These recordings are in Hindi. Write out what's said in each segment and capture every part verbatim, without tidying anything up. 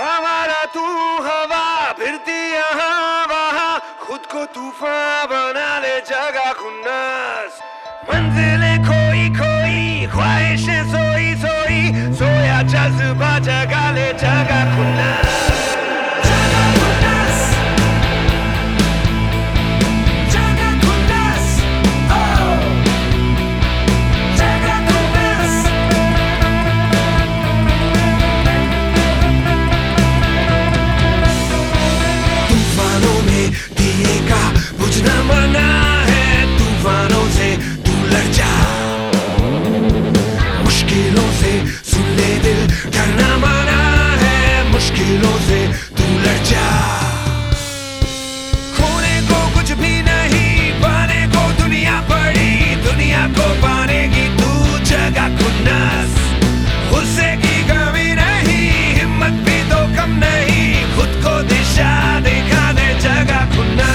हमारा तू हवा फिरती यहाँ वहाँ, खुद को तूफान बना ले जगह खुन्नस। मंजिलें खोई खोई, ख्वाहिशें सोई सोई, सोया जज्बा जगा ले जगह खुन्नस। बुझना मना है तूफानों से, तू लड़ जा मुश्किलों से, सुन ले दिल डरना मना है मुश्किलों से, तू लड़ जा। खोने को कुछ भी नहीं, पाने को दुनिया पड़ी, दुनिया को पाने की तू जगह खुन्नस। गुस्से की कमी नहीं, हिम्मत भी तो कम नहीं, खुद को दिशा दिखा दे जगह खुन्नस।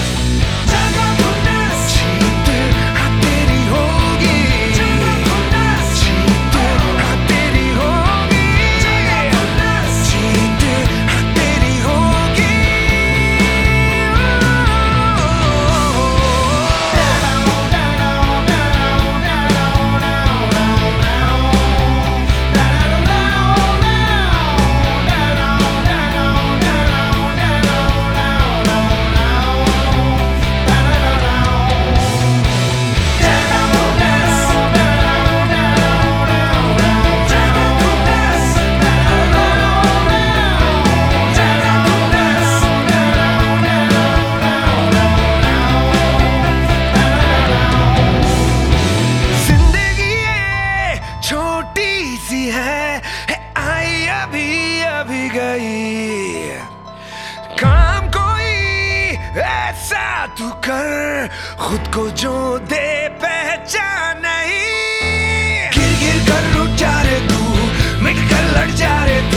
है, है आई अभी अभी गई, काम कोई ऐसा तू कर, खुद को जो दे पहचान नहीं। गिर गिर कर रुक जा रे तू, मिट कर लड़ जा रे तू।